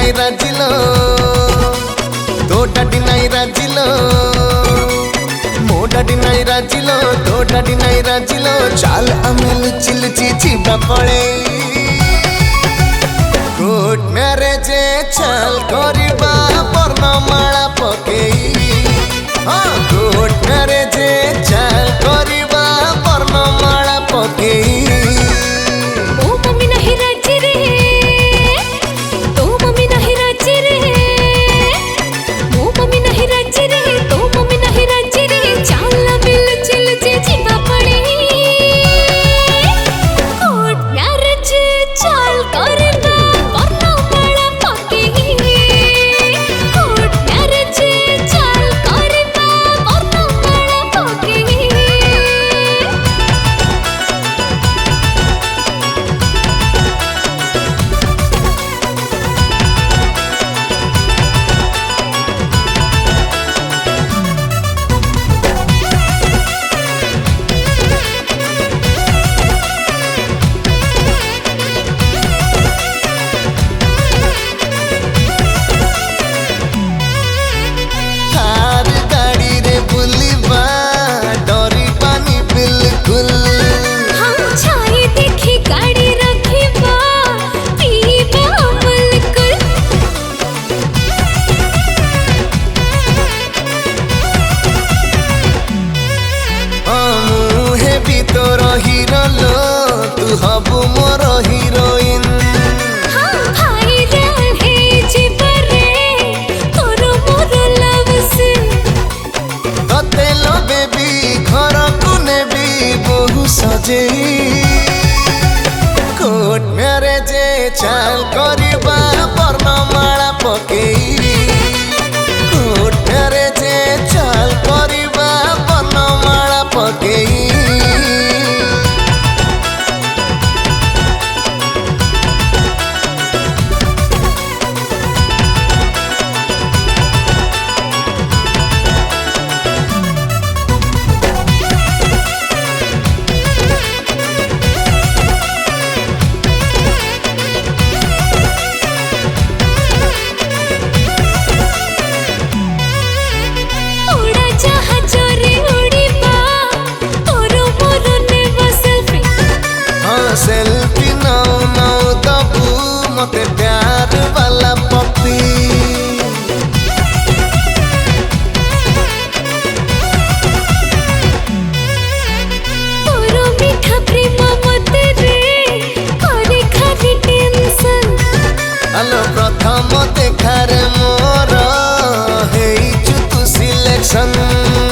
নাই রাজিল তো ডাডি নাই রাজিল মো ডাডি নাই রাজিল তো ডাডি নাই রাজিল চাল আমি লুচি লুচি ଯିବା ପଳେଇ কোর্ট ম্যারেজে চাল করিবা বর্ণমালা পকেই কোর্ট ম্যারেজে চাল করিবা বর্ণমালা পকেই तोर हीरो लो तू हबु मोर हीरोइन तते लो बेबी घर को नेबी बहु सजे कोर्ट मैरेजे चाल करिबा वर्णमाला पकेई कोर्ट मैरेजे चाल करिबा वर्णमाला पकेई सेल्फी नाउ नाउ दबू मते प्यार वाला पप्पी तोरो मीठा प्रेम मते रे करे खाली टेंशन हेलो प्रथम देखारे मोर हेई तू सिलेक्शन